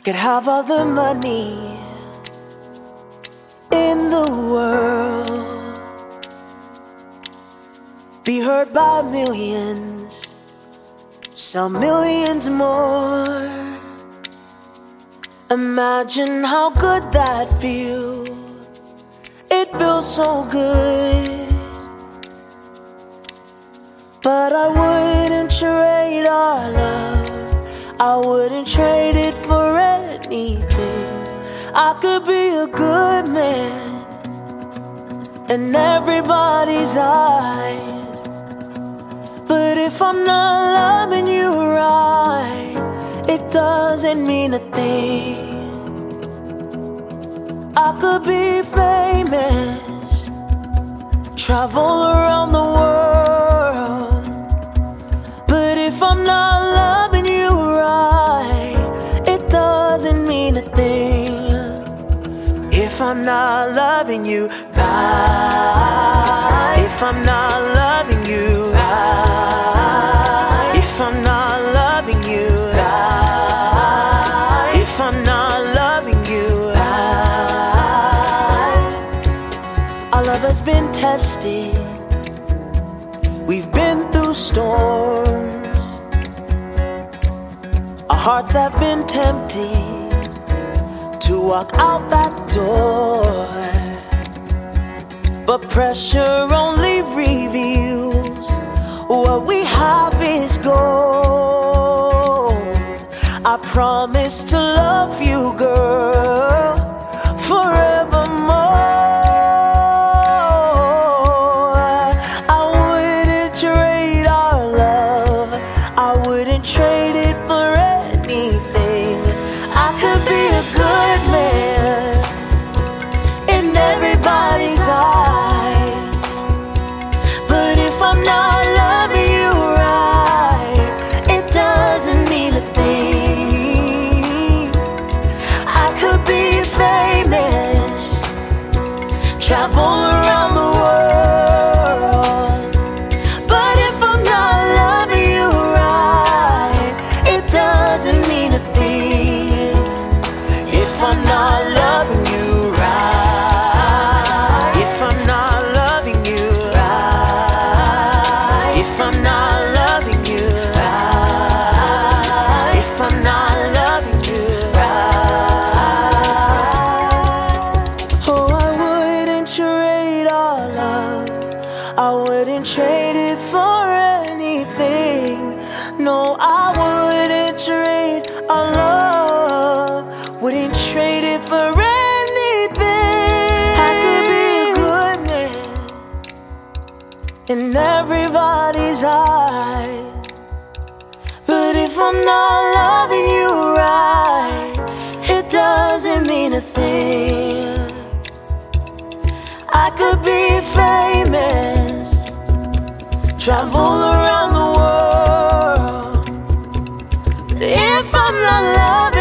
could have all the money in the world, be heard by millions, sell millions more. Imagine how good that feels. It feels so good. But I wouldn't trade our love, I wouldn't trade it for anything. I could be a good man in everybody's eyes, but if I'm not loving you right, it doesn't mean a thing. I could be famous, travel around the world, but if I'm not loving you right, it doesn't mean a thing. If I'm not loving you right, if I'm not loving you right, if I'm not loving you right, if I'm not loving you right. Our love has been tested, we've been through storms, our hearts have been tempted to walk out that door, but pressure only reveals what we have is gold. I promise to love you, girl, forevermore. I wouldn't trade our love, I wouldn't trade it for anything. I could be a good man in everybody's eyes, but if I'm not loving you right, it doesn't mean a thing. I could be famous, travel around the world, but if I'm not loving you right, it doesn't mean a thing. If I'm not loving you right, if I'm not loving you right, if I'm not loving you right, if I'm not loving you right. Oh, I wouldn't trade our love, I wouldn't trade it for anything. No, I wouldn't trade our love, wouldn't trade it for anything. I could be a good man in everybody's eyes, but if I'm not loving you right, it doesn't mean a thing. I could be famous, travel around the world, if I'm not loving